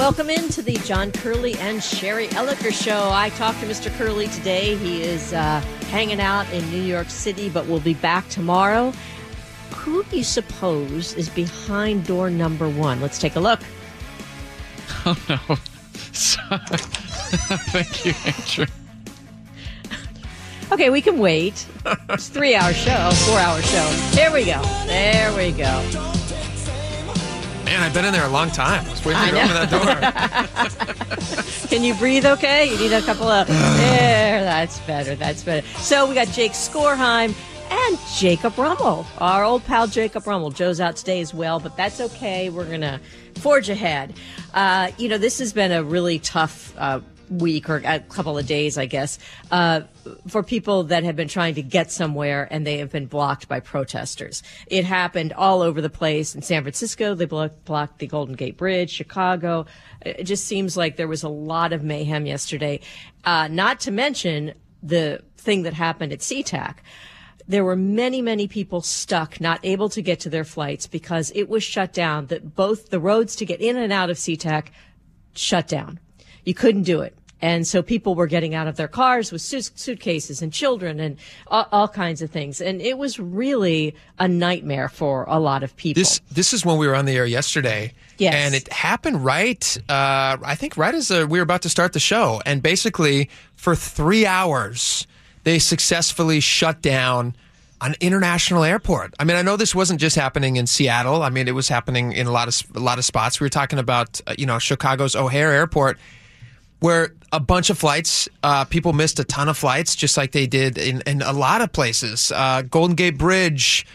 Welcome into the John Curley and Sherry Elliker Show. I talked to Mr. Curley today. He is hanging out in New York City, but will be back tomorrow. Who do you suppose is behind door number 1? Let's take a look. Oh, no. Thank you, Andrew. Okay, we can wait. It's a 3-hour show, 4-hour show. There we go. There we go. Man, I've been in there a long time. I was waiting to go open that door. Can you breathe okay? You need a couple of... There, that's better. That's better. So we got Jake Skorheim and Jacob Rummel, our old pal Jacob Rummel. Joe's out today as well, but that's okay. We're going to forge ahead. This has been a really tough week or a couple of days, I guess, for people that have been trying to get somewhere and they have been blocked by protesters. It happened all over the place. In San Francisco, they blocked the Golden Gate Bridge, Chicago. It just seems like there was a lot of mayhem yesterday, not to mention the thing that happened at SeaTac. There were many, many people stuck, not able to get to their flights because it was shut down, that both the roads to get in and out of SeaTac shut down. You couldn't do it. And so people were getting out of their cars with suitcases and children and all kinds of things. And it was really a nightmare for a lot of people. This is when we were on the air yesterday. Yes. And it happened right as we were about to start the show. And basically, for 3 hours, they successfully shut down an international airport. I mean, I know this wasn't just happening in Seattle. I mean, it was happening in a lot of spots. We were talking about, Chicago's O'Hare Airport, where a bunch of flights, people missed a ton of flights, just like they did in a lot of places. Golden Gate Bridge.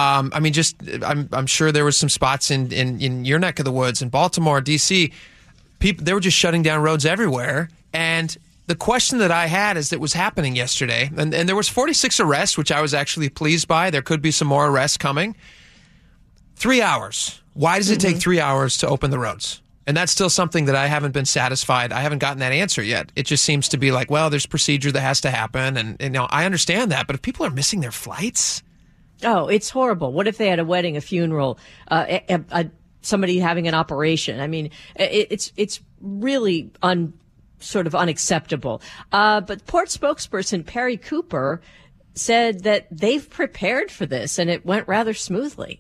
I'm sure there were some spots in your neck of the woods, in Baltimore, D.C. They were just shutting down roads everywhere. And the question that I had as it was happening yesterday, and there was 46 arrests, which I was actually pleased by. There could be some more arrests coming. 3 hours. Why does it take 3 hours to open the roads? And that's still something that I haven't been satisfied. I haven't gotten that answer yet. It just seems to be like, well, there's procedure that has to happen. And I understand that. But if people are missing their flights. Oh, it's horrible. What if they had a wedding, a funeral, somebody having an operation? I mean, it's really sort of unacceptable. But Port spokesperson Perry Cooper said that they've prepared for this and it went rather smoothly.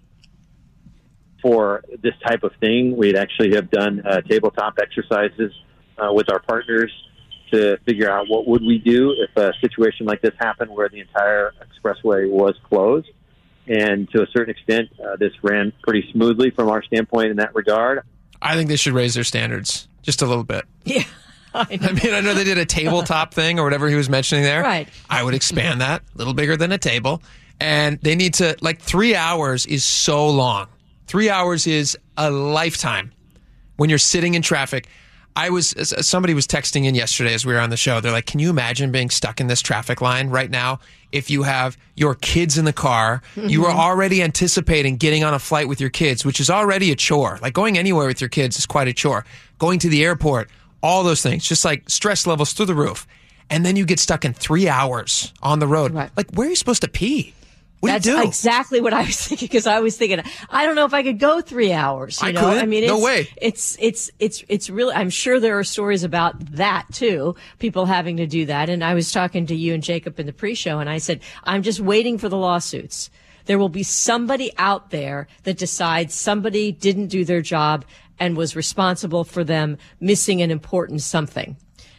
For this type of thing, we'd actually have done tabletop exercises with our partners to figure out what would we do if a situation like this happened where the entire expressway was closed. And to a certain extent, this ran pretty smoothly from our standpoint in that regard. I think they should raise their standards just a little bit. Yeah. I know they did a tabletop thing or whatever he was mentioning there. Right. I would expand that a little bigger than a table. And they need to, 3 hours is so long. 3 hours is a lifetime when you're sitting in traffic. Somebody was texting in yesterday as we were on the show. They're like, can you imagine being stuck in this traffic line right now? If you have your kids in the car, you are already anticipating getting on a flight with your kids, which is already a chore. Like going anywhere with your kids is quite a chore. Going to the airport, all those things, just like stress levels through the roof. And then you get stuck in 3 hours on the road. Right. Like, where are you supposed to pee? That's exactly what I was thinking, because I was thinking, I don't know if I could go 3 hours. I couldn't. I mean, no way. It's really, I'm sure there are stories about that too, people having to do that. And I was talking to you and Jacob in the pre-show, and I said, I'm just waiting for the lawsuits. There will be somebody out there that decides somebody didn't do their job and was responsible for them missing an important something.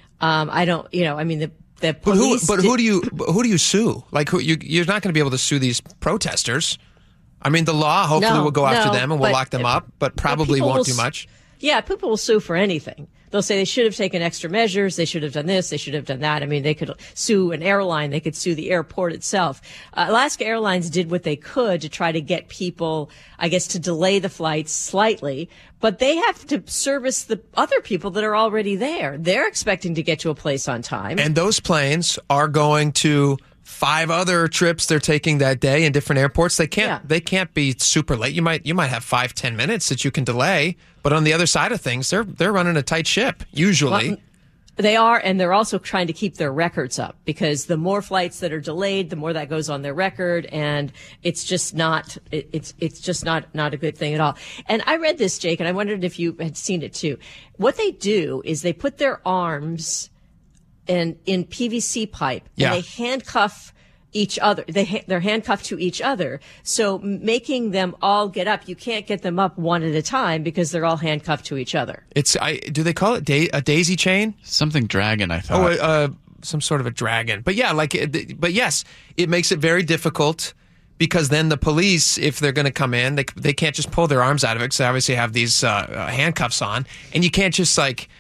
The police. But who do you sue? Like, you're not going to be able to sue these protesters. I mean, the law hopefully will go after them and will lock them up, but probably won't do much. Yeah, people will sue for anything. They'll say they should have taken extra measures. They should have done this. They should have done that. I mean, they could sue an airline. They could sue the airport itself. Alaska Airlines did what they could to try to get people, I guess, to delay the flights slightly. But they have to service the other people that are already there. They're expecting to get to a place on time. And those planes are going to 5 other trips they're taking that day in different airports. They can't be super late. You might have 5-10 minutes that you can delay, but on the other side of things, they're running a tight ship usually. Well, They are, and they're also trying to keep their records up because the more flights that are delayed, the more that goes on their record, and it's just not not a good thing at all. And I read this, Jake, and I wondered if you had seen it too. What they do is they put their arms in PVC pipe, and they handcuff each other. They're handcuffed to each other. So making them all get up, you can't get them up one at a time because they're all handcuffed to each other. Do they call it a daisy chain? Something dragon, I thought. Some sort of a dragon. But yeah, but yes, it makes it very difficult because then the police, if they're going to come in, they can't just pull their arms out of it because they obviously have these handcuffs on, and you can't just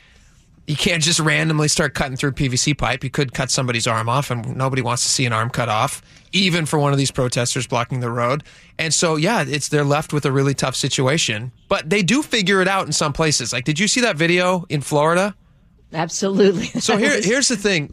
randomly start cutting through PVC pipe. You could cut somebody's arm off, and nobody wants to see an arm cut off, even for one of these protesters blocking the road. And so, yeah, they're left with a really tough situation. But they do figure it out in some places. Like, did you see that video in Florida? Absolutely. So here's the thing.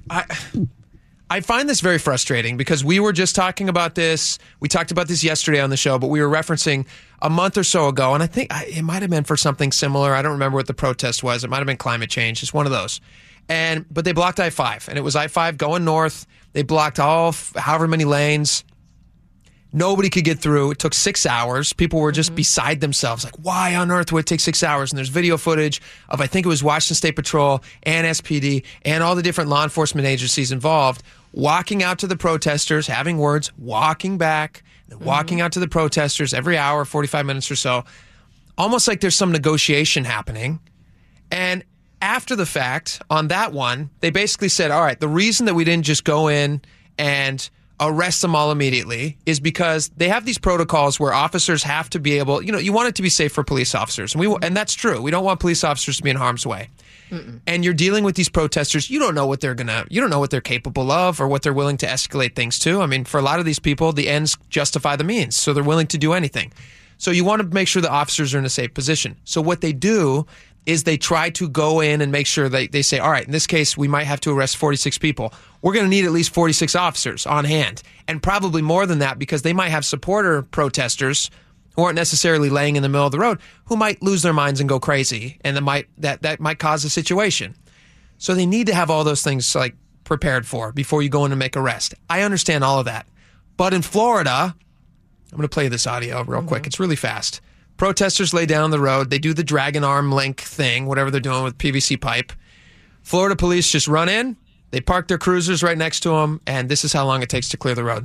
I find this very frustrating because we were just talking about this. We talked about this yesterday on the show, but we were referencing a month or so ago, and I think it might have been for something similar. I don't remember what the protest was. It might have been climate change. It's one of those. But they blocked I-5, and it was I-5 going north. They blocked however many lanes. Nobody could get through. It took 6 hours. People were just beside themselves. Like, why on earth would it take 6 hours? And there's video footage of, I think it was Washington State Patrol and SPD and all the different law enforcement agencies involved walking out to the protesters, having words, walking back, walking out to the protesters every hour, 45 minutes or so, almost like there's some negotiation happening. And after the fact, on that one, they basically said, all right, the reason that we didn't just go in and arrest them all immediately is because they have these protocols where officers have to be able, you want it to be safe for police officers. And that's true. We don't want police officers to be in harm's way. And you're dealing with these protesters. You don't know what they're capable of or what they're willing to escalate things to. I mean, for a lot of these people, the ends justify the means. So they're willing to do anything. So you want to make sure the officers are in a safe position. So what they do is they try to go in and make sure they say, all right, in this case, we might have to arrest 46 people. We're going to need at least 46 officers on hand, and probably more than that because they might have supporter protesters who aren't necessarily laying in the middle of the road who might lose their minds and go crazy, and that might cause a situation. So they need to have all those things like prepared for before you go in and make arrest. I understand all of that. But in Florida, I'm going to play this audio real quick. It's really fast. Protesters lay down the road. They do the dragon arm link thing, whatever they're doing with PVC pipe. Florida police just run in. They park their cruisers right next to them, and this is how long it takes to clear the road.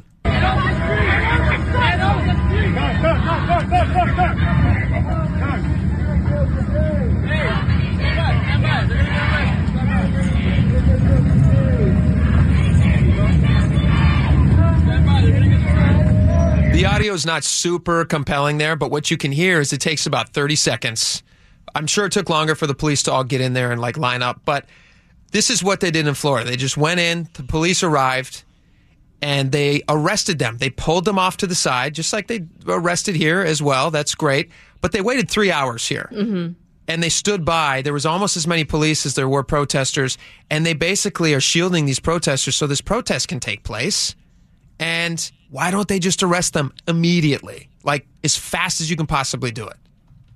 The audio is not super compelling there, but what you can hear is it takes about 30 seconds. I'm sure it took longer for the police to all get in there and line up, but this is what they did in Florida. They just went in, the police arrived, and they arrested them. They pulled them off to the side, just like they arrested here as well. That's great. But they waited 3 hours here. And they stood by. There was almost as many police as there were protesters, and they basically are shielding these protesters so this protest can take place. And why don't they just arrest them immediately, like as fast as you can possibly do it?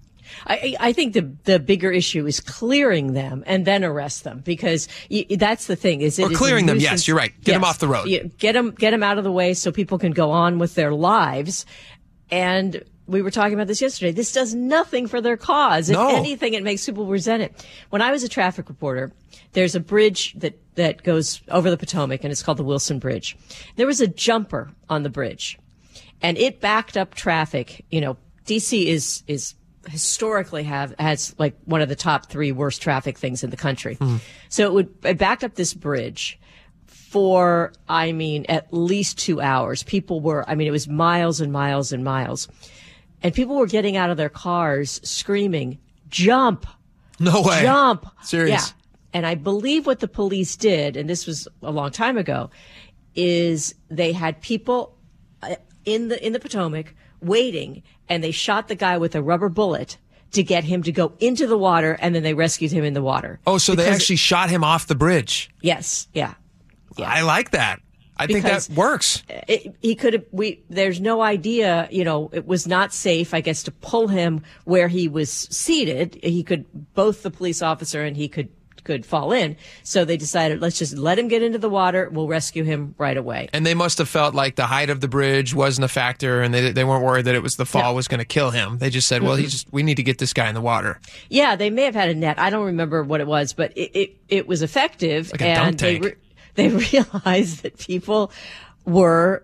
I think the bigger issue is clearing them and then arrest them because that's the thing. Or clearing them, yes, you're right. Get them off the road. Get them out of the way so people can go on with their lives. And we were talking about this yesterday. This does nothing for their cause. If anything, it makes people resent it. When I was a traffic reporter, there's a bridge that goes over the Potomac, and it's called the Wilson Bridge. There was a jumper on the bridge, and it backed up traffic. D.C. is historically has like one of the top 3 worst traffic things in the country. So it backed up this bridge for, at least 2 hours. People were, it was miles and miles and miles. And people were getting out of their cars screaming, jump. No way. Jump. Serious. Yeah. And I believe what the police did, and this was a long time ago, is they had people in the Potomac waiting, and they shot the guy with a rubber bullet to get him to go into the water, and then they rescued him in the water. Oh, so they actually shot him off the bridge. Yes. Yeah. I like that. I think that works. He could have, there's no idea, it was not safe, I guess, to pull him where he was seated. Both the police officer and he could could fall in. So they decided, let's just let him get into the water. We'll rescue him right away. And they must have felt like the height of the bridge wasn't a factor, and they weren't worried that it was the fall was going to kill him. They just said, well, we need to get this guy in the water. Yeah, they may have had a net. I don't remember what it was, but it was effective. Like a dunk tank. They realized that people were...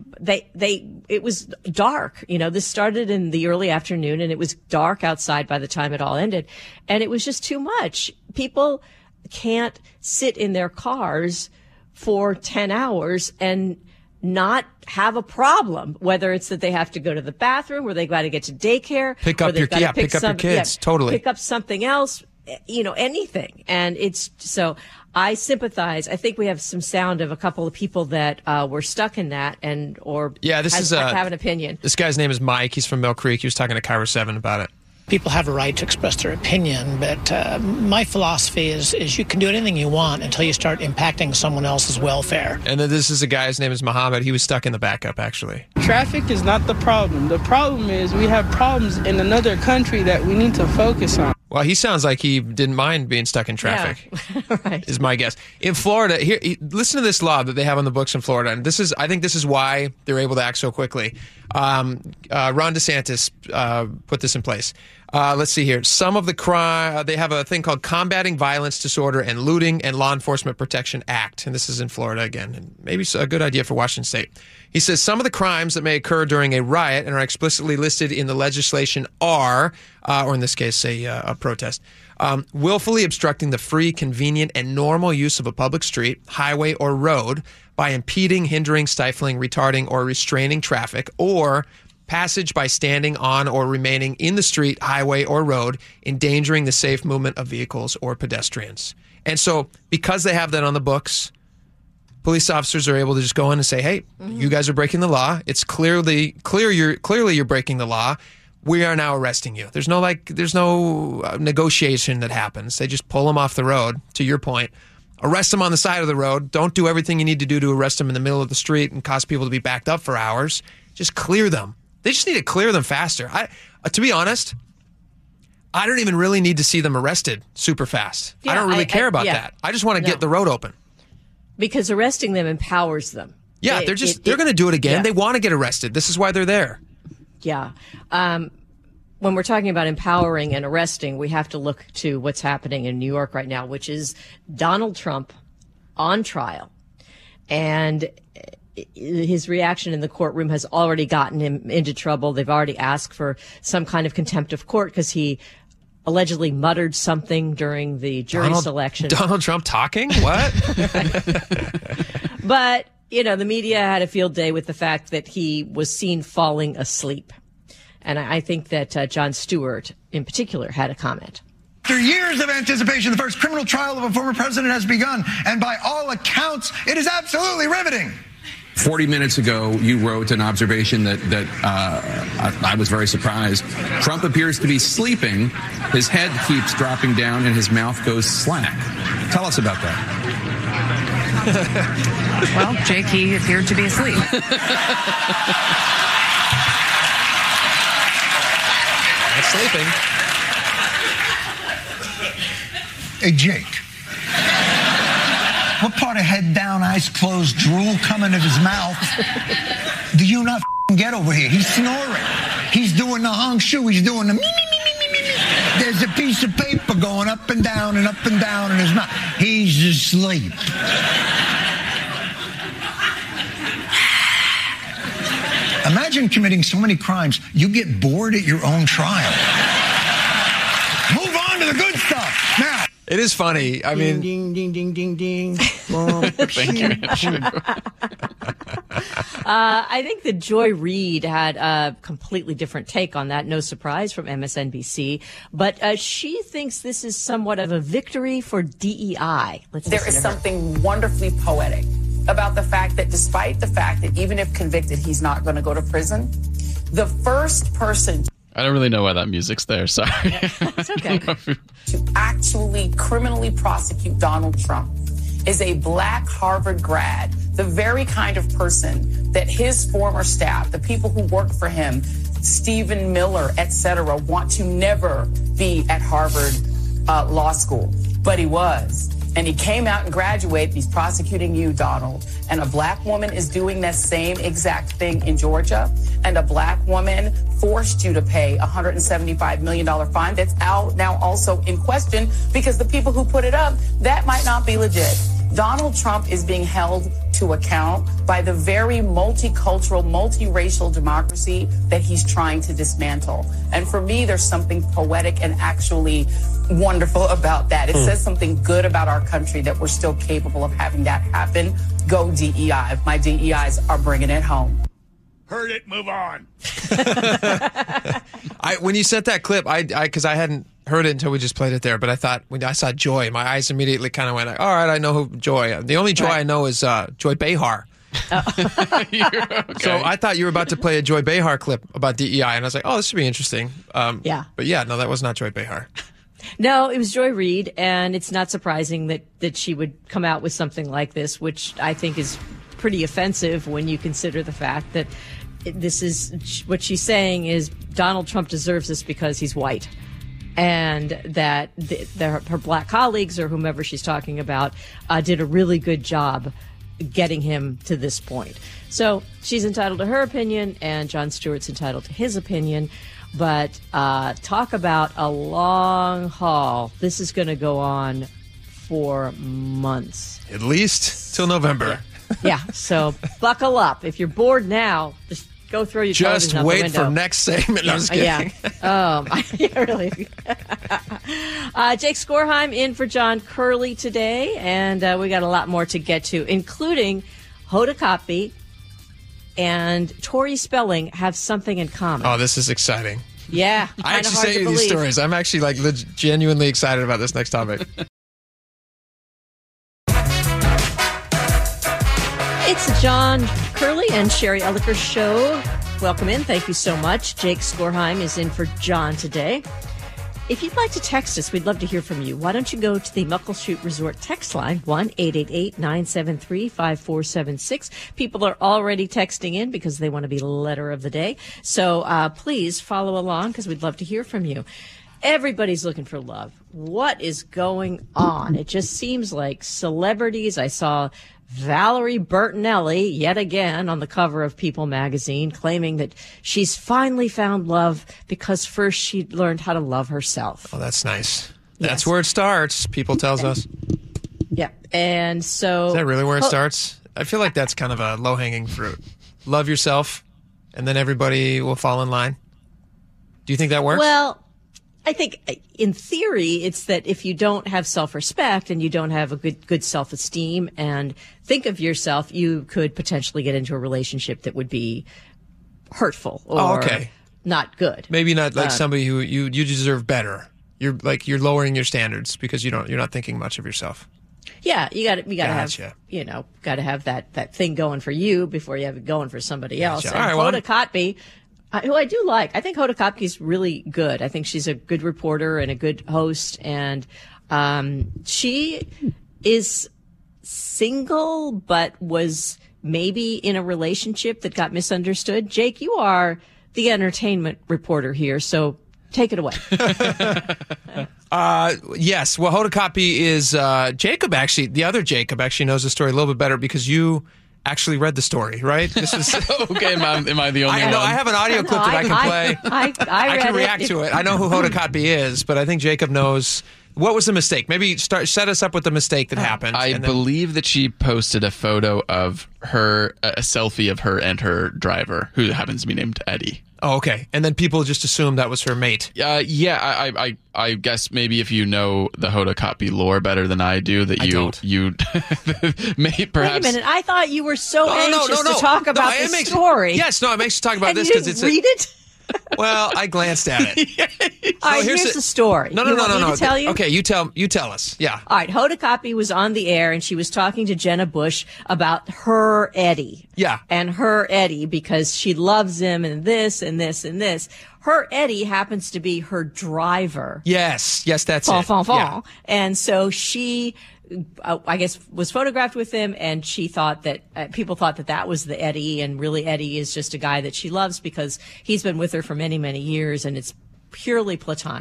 it was dark. This started in the early afternoon and it was dark outside by the time it all ended. And it was just too much. People can't sit in their cars for 10 hours and not have a problem, whether it's that they have to go to the bathroom or they got to get to daycare. Pick up your kids. Totally. Pick up something else, anything. And it's so I sympathize. I think we have some sound of a couple of people that were stuck in that have an opinion. This guy's name is Mike. He's from Mill Creek. He was talking to KIRO 7 about it. People have a right to express their opinion, but my philosophy is you can do anything you want until you start impacting someone else's welfare. And then this is a guy, his name is Muhammad. He was stuck in the backup, actually. Traffic is not the problem. The problem is we have problems in another country that we need to focus on. Well, he sounds like he didn't mind being stuck in traffic, right. Is my guess. In Florida, listen to this law that they have on the books in Florida, and I think this is why they're able to act so quickly. Ron DeSantis put this in place. Let's see here. Some of the crime, they have a thing called Combating Violence, Disorder, and Looting and Law Enforcement Protection Act, and this is in Florida again, and maybe a good idea for Washington State. He says some of the crimes that may occur during a riot and are explicitly listed in the legislation are, or in this case, a protest, willfully obstructing the free, convenient, and normal use of a public street, highway, or road by impeding, hindering, stifling, retarding, or restraining traffic, or passage by standing on or remaining in the street, highway, or road, endangering the safe movement of vehicles or pedestrians. And so, because they have that on the books, police officers are able to just go in and say, hey, you guys are breaking the law. It's clearly you're breaking the law. We are now arresting you. There's no negotiation that happens. They just pull them off the road, to your point. Arrest them on the side of the road. Don't do everything you need to do to arrest them in the middle of the street and cause people to be backed up for hours. Just clear them. They just need to clear them faster. To be honest, I don't even really need to see them arrested super fast. Yeah, I don't really care about that. I just want to get the road open. Because arresting them empowers them. Yeah, they're going to do it again. Yeah. They want to get arrested. This is why they're there. Yeah. When we're talking about empowering and arresting, we have to look to what's happening in New York right now, which is Donald Trump on trial. And his reaction in the courtroom has already gotten him into trouble. They've already asked for some kind of contempt of court because he allegedly muttered something during the jury selection. Donald Trump talking? What? But, the media had a field day with the fact that he was seen falling asleep. And I think that Jon Stewart, in particular, had a comment. After years of anticipation, the first criminal trial of a former president has begun. And by all accounts, it is absolutely riveting. 40 minutes ago, you wrote an observation that I was very surprised. Trump appears to be sleeping. His head keeps dropping down and his mouth goes slack. Tell us about that. Well, Jake, he appeared to be asleep. Not sleeping. Hey, Jake. What part of head down, eyes closed, drool coming out of his mouth do you not get over here? He's snoring. He's doing the honk shoe. He's doing the me, me, me, me, me, me, me. There's a piece of paper going up and down in his mouth. He's asleep. Imagine committing so many crimes, you get bored at your own trial. Move on to the good stuff. Now. It is funny. I mean, ding, ding, ding, ding, ding. Thank you. I think that Joy Reid had a completely different take on that. No surprise from MSNBC. But she thinks this is somewhat of a victory for DEI. There is something wonderfully poetic about the fact that despite the fact that even if convicted, he's not going to go to prison, the first person... I don't really know why that music's there. Sorry. It's okay. to actually criminally prosecute Donald Trump is a black Harvard grad, the very kind of person that his former staff, the people who work for him, Stephen Miller, et cetera, want to never be at Harvard Law School. but he was. And he came out and graduated. He's prosecuting you, Donald. And a black woman is doing that same exact thing in Georgia. And a black woman forced you to pay a $175 million fine that's out now also in question because the people who put it up, that might not be legit. Donald Trump is being held to account by the very multicultural, multiracial democracy that he's trying to dismantle. And for me, there's something poetic and actually wonderful about that. It says something good about our country that we're still capable of having that happen. Go DEI. My DEIs are bringing it home. Heard it, move on. When you sent that clip, because I hadn't heard it until we just played it there, but I thought when I saw Joy, my eyes immediately kind of went, all right, I know who Joy. The only Joy I know is Joy Behar. Okay. So I thought you were about to play a Joy Behar clip about DEI, and I was like, oh, this should be interesting. Yeah. But yeah, no, that was not Joy Behar. No, it was Joy Reid, and it's not surprising that she would come out with something like this, which I think is pretty offensive when you consider the fact that this is what she's saying is Donald Trump deserves this because he's white, and that her black colleagues or whomever she's talking about did a really good job getting him to this point. So she's entitled to her opinion, and Jon Stewart's entitled to his opinion. But talk about a long haul. This is going to go on for months. At least till November. Yeah, so buckle up. If you're bored now, just go throw your television out the window. Just wait for next segment. No, I'm just kidding. Yeah, really. Jake Skorheim in for John Curley today, and we got a lot more to get to, including Hoda Kotb and Tori Spelling have something in common. Oh, this is exciting. Yeah, I actually say these stories. I'm actually genuinely excited about this next topic. It's the John Curley and Sherry Elliker show. Welcome in. Thank you so much. Jake Skorheim is in for John today. If you'd like to text us, we'd love to hear from you. Why don't you go to the Muckleshoot Resort text line, 1-888-973-5476. People are already texting in because they want to be letter of the day. So please follow along because we'd love to hear from you. Everybody's looking for love. What is going on? It just seems like celebrities. I saw Valerie Bertinelli yet again on the cover of People magazine claiming that she's finally found love because first she learned how to love herself. Oh, that's nice. That's where it starts, People tells us. Yeah. And so... Is that really where it starts? I feel like that's kind of a low-hanging fruit. Love yourself, and then everybody will fall in line. Do you think that works? Well, I think in theory, it's that if you don't have self-respect and you don't have a good self-esteem and think of yourself, you could potentially get into a relationship that would be hurtful or not good. Maybe not like somebody who you deserve better. You're lowering your standards because you're not thinking much of yourself. Yeah, you got to have got to have that thing going for you before you have it going for somebody else. Gotcha. And All right, Hoda Kotb, who I do like. I think Hoda Kotb is really good. I think she's a good reporter and a good host. And she is single, but was maybe in a relationship that got misunderstood. Jake, you are the entertainment reporter here, so take it away. Yes. Well, Hoda Kotb is Jacob, actually. The other Jacob actually knows the story a little bit better because you actually read the story, right? This is okay. Am I the only one? No, I have an audio clip that I can play. I can react to it. I know who Hoda Kotb is, but I think Jacob knows. What was the mistake? Maybe set us up with the mistake that happened. I believe that she posted a photo of her, a selfie of her and her driver, who happens to be named Eddie. Oh, okay. And then people just assumed that was her mate. Yeah, I guess maybe if you know the Hoda Kotb lore better than I do, that you may perhaps. Wait a minute! I thought you were so anxious to talk about the story. Yes, no, I'm anxious to talk about this because it's. Read it. Well, I glanced at it. All right, here's the story. No. To tell you? Okay, you tell us. Yeah. All right, Hoda Kotb was on the air and she was talking to Jenna Bush about her Eddie. Yeah. And her Eddie because she loves him and this and this and this. Her Eddie happens to be her driver. Yes, that's it. Yeah. And so she, I guess, was photographed with him, and she thought that people thought that was the Eddie, and really Eddie is just a guy that she loves because he's been with her for many, many years, and it's purely platonic.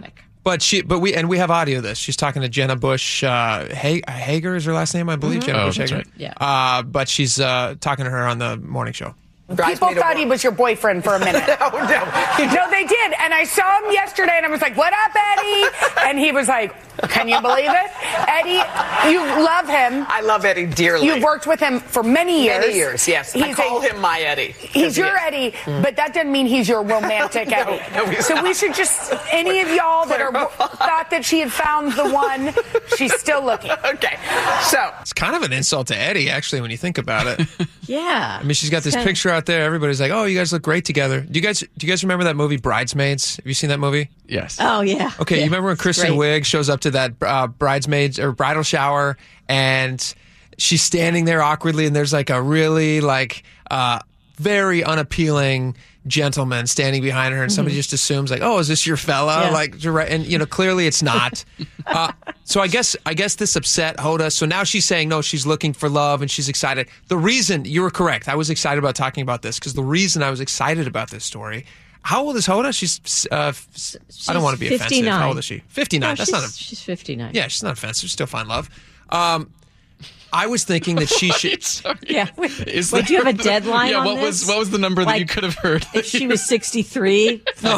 But we have audio of this. She's talking to Jenna Bush Hager is her last name, I believe. Jenna Bush Hager. Right. Yeah. But she's talking to her on the morning show. People thought he was your boyfriend for a minute. No, they did. And I saw him yesterday, and I was like, what up, Eddie? And he was like, can you believe it? Eddie, you love him. I love Eddie dearly. You've worked with him for many years. Many years, yes. I call him my Eddie. He's your Eddie, but that doesn't mean he's your romantic Eddie. No, so we should just, any of y'all that thought that she had found the one, she's still looking. Okay. So. It's kind of an insult to Eddie, actually, when you think about it. Yeah. I mean, she's got this picture out there. Everybody's like, oh, you guys look great together. Do you guys remember that movie Bridesmaids? Have you seen that movie? Yes. Oh, yeah. Okay, you remember when Kristen Wiig shows up to that bridesmaids or bridal shower, and she's standing there awkwardly, and there's like a really very unappealing gentleman standing behind her, and somebody just assumes like, oh, is this your fella? Yeah. Like, and clearly it's not. So I guess this upset Hoda. So now she's saying no, she's looking for love and she's excited. The reason, you were correct, I was excited about talking about this because the reason I was excited about this story. How old is Hoda? She's I don't want to be 59. offensive. How old is she? 59. No, That's she's 59. Yeah, she's not offensive. Still find love. I was thinking that she should. Sorry. Yeah. Wait, do you have a deadline Yeah, on what this? was the number that you could have heard? If she was 63? No.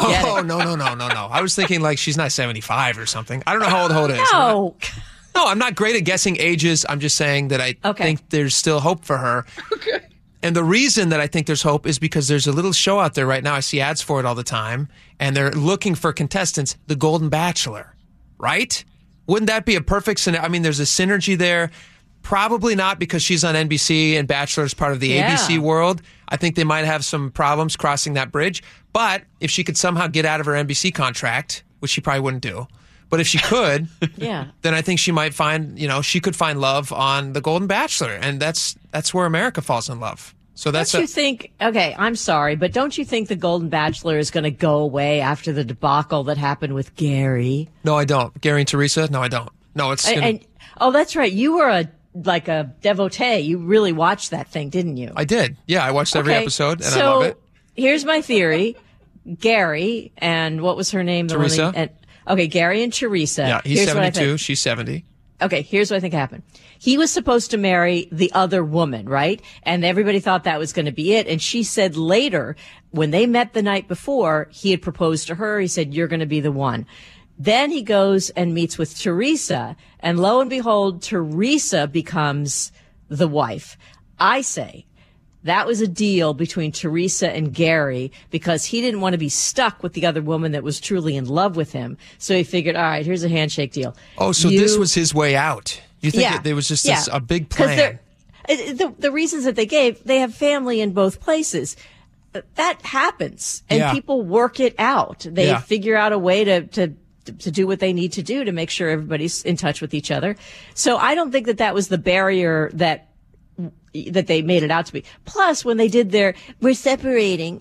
I was thinking like she's not 75 or something. I don't know how old Hoda is. No. No, I'm not great at guessing ages. I'm just saying that I think there's still hope for her. Okay. And the reason that I think there's hope is because there's a little show out there right now. I see ads for it all the time. And they're looking for contestants, The Golden Bachelor. Right? Wouldn't that be a perfect scenario? I mean, there's a synergy there. Probably not because she's on NBC and Bachelor's part of the ABC world. I think they might have some problems crossing that bridge. But if she could somehow get out of her NBC contract, which she probably wouldn't do, but if she could, then I think she might find, she could find love on The Golden Bachelor. And that's where America falls in love. So that's Don't you think, okay, I'm sorry, but don't you think The Golden Bachelor is going to go away after the debacle that happened with Gary? No, I don't. Gary and Teresa? No, I don't. No, it's oh, that's right. You were a devotee. You really watched that thing, didn't you? I did. Yeah, I watched every episode, and I love it. Here's my theory. Gary and what was her name? Teresa. Gary and Teresa. Yeah, he's 72. She's 70. Okay, here's what I think happened. He was supposed to marry the other woman, right? And everybody thought that was going to be it. And she said later, when they met the night before, he had proposed to her. He said, you're going to be the one. Then he goes and meets with Teresa, and lo and behold, Teresa becomes the wife. I say that was a deal between Teresa and Gary because he didn't want to be stuck with the other woman that was truly in love with him. So he figured, all right, here's a handshake deal. Oh, so this was his way out. You think there was just a big plan? The reasons that they gave, they have family in both places. That happens, and people work it out. They figure out a way to do what they need to do to make sure everybody's in touch with each other. So I don't think that was the barrier that they made it out to be. Plus, when they did their "we're separating"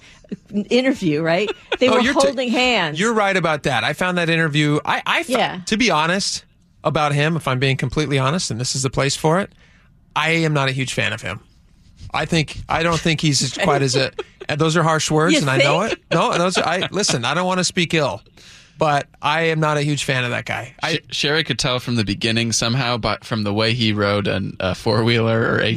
interview, right? They were holding hands. You're right about that. I found that interview. To be honest about him, if I'm being completely honest, and this is the place for it, I am not a huge fan of him. I don't think he's quite as and those are harsh words, I know it. No, listen, I don't want to speak ill. But I am not a huge fan of that guy. Sherry could tell from the beginning somehow, but from the way he rode a four-wheeler or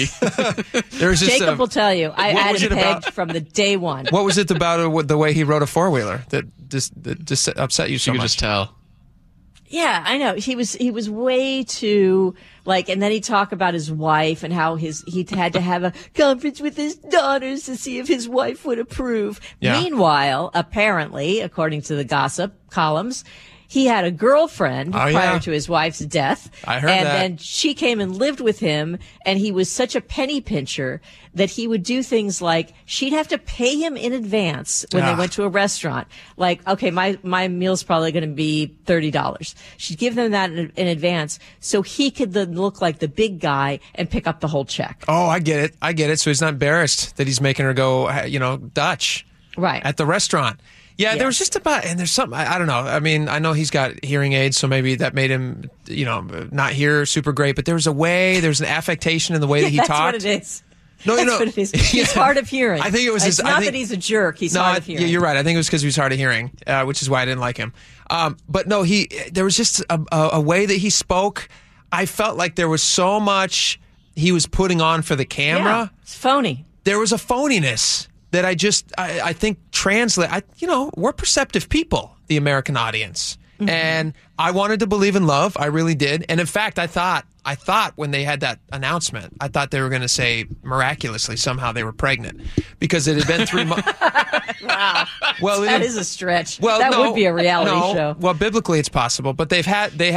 ATV. Yes. Jacob will tell you. I had it pegged from the day one. What was it about the way he rode a four-wheeler that just upset you so much? You could just tell. Yeah, I know. He was way too and then he'd talk about his wife and how he had to have a conference with his daughters to see if his wife would approve. Yeah. Meanwhile, apparently, according to the gossip columns, he had a girlfriend prior to his wife's death. I heard that. And then she came and lived with him, and he was such a penny pincher that he would do things like she'd have to pay him in advance when they went to a restaurant. Like, okay, my meal's probably going to be $30. She'd give them that in advance so he could then look like the big guy and pick up the whole check. Oh, I get it. So he's not embarrassed that he's making her go, Dutch. Right. At the restaurant. Yeah, there was just and there's something, I don't know. I mean, I know he's got hearing aids, so maybe that made him, not hear super great, but there's an affectation in the way that he talked. That's what it is. No, That's what it is. He's hard of hearing. I think it was It's not that he's a jerk. He's hard of hearing. You're right. I think it was because he was hard of hearing, which is why I didn't like him. But no, there was just a way that he spoke. I felt like there was so much he was putting on for the camera. Yeah, it's phony. There was a phoniness that I think translate. We're perceptive people, the American audience. Mm-hmm. And I wanted to believe in love. I really did. And in fact, I thought when they had that announcement, I thought they were going to say miraculously somehow they were pregnant because it had been 3 months. Wow. Well, that is a stretch. That would be a reality show. Well, biblically it's possible, but they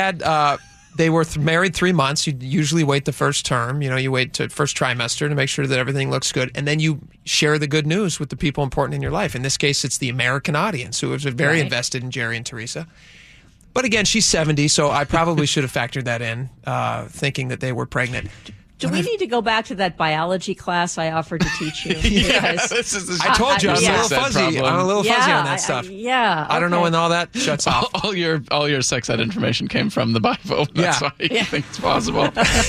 were married 3 months. You usually wait the first term. You wait to first trimester to make sure that everything looks good. And then you share the good news with the people important in your life. In this case, it's the American audience who was very invested in Jerry and Teresa. But again, she's 70, so I probably should have factored that in, thinking that they were pregnant. Do we need to go back to that biology class I offered to teach you? I told you I'm a little fuzzy. I'm a little fuzzy on that stuff. I don't know when all that shuts off. All your sex ed information came from the Bible. That's why you think it's possible.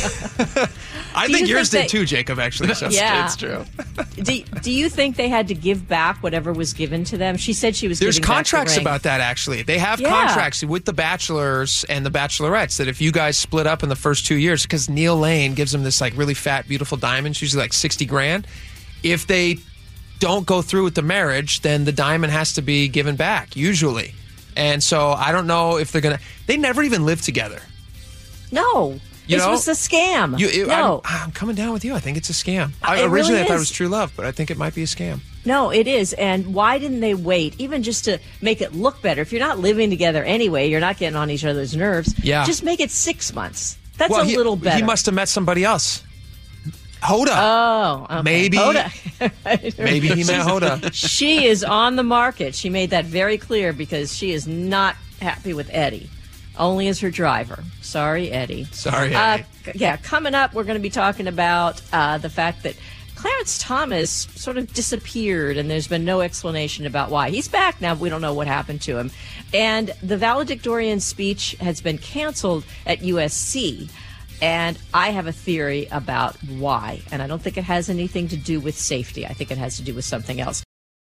I think yours did too, Jacob, actually. So. It's true. Do you think they had to give back whatever was given to them? She said she was There's giving back contracts the ring. about that, actually. They have contracts with the bachelors and the bachelorettes that if you guys split up in the first 2 years, because Neil Lane gives them this really fat, beautiful diamond, usually $60,000. If they don't go through with the marriage, then the diamond has to be given back, usually. And so I don't know if they're going to... They never even lived together. No. This was a scam. I'm coming down with you. I think it's a scam. Originally, I thought it was true love, but I think it might be a scam. No, it is. And why didn't they wait, even just to make it look better? If you're not living together anyway, you're not getting on each other's nerves. Yeah. Just make it 6 months. That's a little better. He must have met somebody else. Hoda. Oh, okay. Maybe. Hoda. Maybe he met Hoda. She is on the market. She made that very clear because she is not happy with Eddie. Only as her driver. Sorry, Eddie. Sorry, Eddie. Coming up, we're going to be talking about the fact that Clarence Thomas sort of disappeared, and there's been no explanation about why. He's back now. We don't know what happened to him. And the valedictorian speech has been canceled at USC. And I have a theory about why. And I don't think it has anything to do with safety. I think it has to do with something else.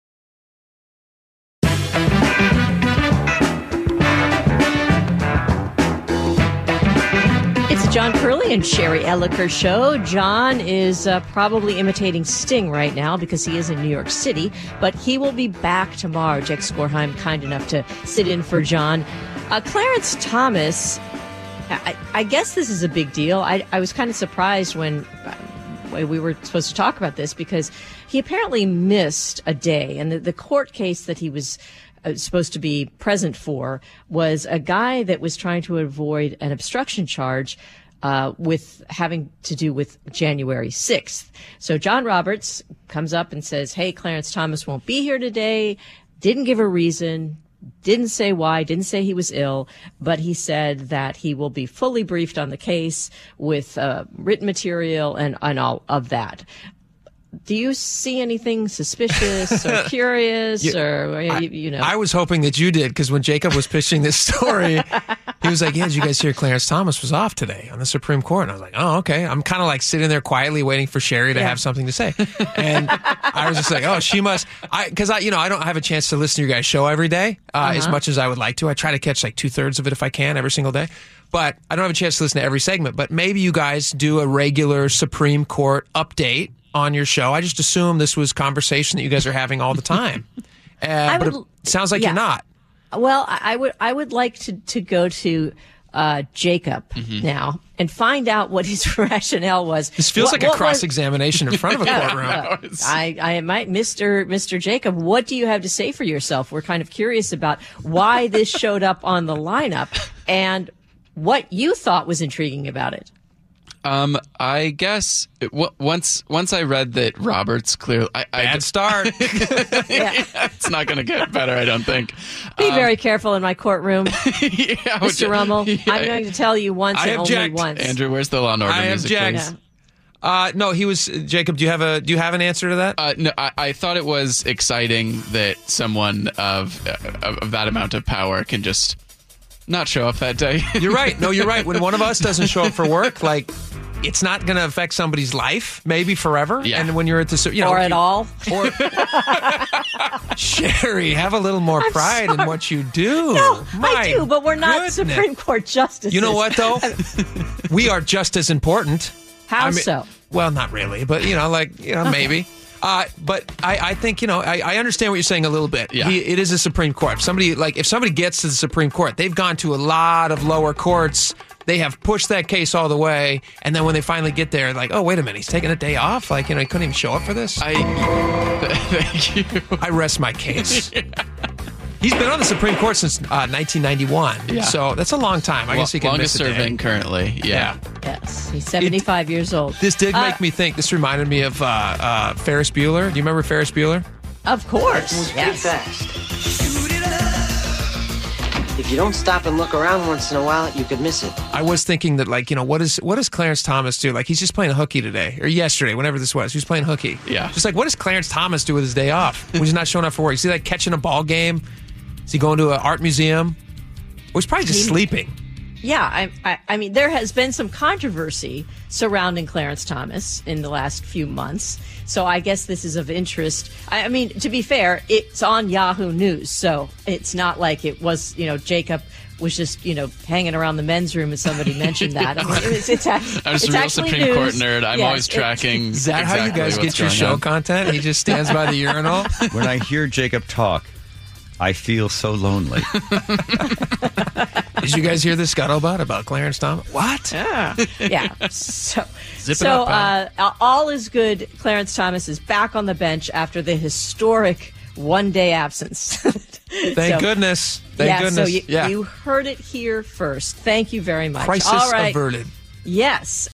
It's John Curley and Sherry Elliker show. John is probably imitating Sting right now because he is in New York City, but he will be back tomorrow. Jake Skorheim, kind enough to sit in for John. Clarence Thomas, I guess this is a big deal. I was kind of surprised when we were supposed to talk about this because he apparently missed a day, and the court case that he was supposed to be present for was a guy that was trying to avoid an obstruction charge with having to do with January 6th. So John Roberts comes up and says, hey, Clarence Thomas won't be here today, didn't give a reason, didn't say why, didn't say he was ill, but he said that he will be fully briefed on the case with written material and all of that. Do you see anything suspicious or curious I was hoping that you did, because when Jacob was pitching this story, he was like, yeah, did you guys hear Clarence Thomas was off today on the Supreme Court? And I was like, oh, okay. I'm kind of like sitting there quietly waiting for Sherry to have something to say. And I was just like, oh, she must, because I don't have a chance to listen to your guys' show every day as much as I would like to. I try to catch like 2/3 of it if I can every single day. But I don't have a chance to listen to every segment. But maybe you guys do a regular Supreme Court update on your show. I just assume this was conversation that you guys are having all the time. But it sounds like you're not. Well, I would like to go to Jacob now and find out what his rationale was. This feels like a cross-examination in front of a courtroom. I might, Mr. Jacob, what do you have to say for yourself? We're kind of curious about why this showed up on the lineup and what you thought was intriguing about it. I guess once I read that Roberts clearly bad start. It's not going to get better, I don't think. Be very careful in my courtroom, Mr. Rummel. I'm going to tell you once and only once. Andrew, where's the Law and Order music, please? No, he was Jacob. Do you have an answer to that? No, I thought it was exciting that someone of that amount of power can just not show up that day. You're right. No, you're right. When one of us doesn't show up for work, like it's not going to affect somebody's life, maybe forever. Yeah. And when you're at the, or at all. Or Sherry, have a little more pride in what you do. No, My I do, but we're not goodness. Supreme Court justices. You know what, though? We are just as important. How so? Well, not really, but, maybe. But I think, I understand what you're saying a little bit. Yeah. It is a Supreme Court. If somebody gets to the Supreme Court, they've gone to a lot of lower courts. They have pushed that case all the way. And then when they finally get there, like, oh, wait a minute, he's taking a day off? He couldn't even show up for this? Thank you. I rest my case. Yeah. He's been on the Supreme Court since 1991. Yeah. So that's a long time. I guess he can miss a day. Longest serving currently. Yeah. Yes. He's 75 years old. This did make me think. This reminded me of Ferris Bueller. Do you remember Ferris Bueller? Of course. Yes. Fast. If you don't stop and look around once in a while, you could miss it. I was thinking that, what does Clarence Thomas do? He's just playing hooky today, or yesterday, whenever this was. He was playing hooky. Yeah. Just what does Clarence Thomas do with his day off when he's not showing up for work? Is he catching a ball game? Is he going to an art museum? Or he's probably just sleeping. Yeah, I mean, there has been some controversy surrounding Clarence Thomas in the last few months. So I guess this is of interest. I mean, to be fair, it's on Yahoo News. So it's not like it was, Jacob was just, hanging around the men's room and somebody mentioned that. I mean, it's I'm just a real Supreme news. Court nerd. I'm always tracking. Is that how you guys get your show content? He just stands by the urinal? When I hear Jacob talk, I feel so lonely. Did you guys hear the scuttlebutt about Clarence Thomas? What? Yeah. So, Zip it up, all is good. Clarence Thomas is back on the bench after the historic one-day absence. Thank goodness. Thank goodness. So you heard it here first. Thank you very much. Crisis all right. averted. Yes.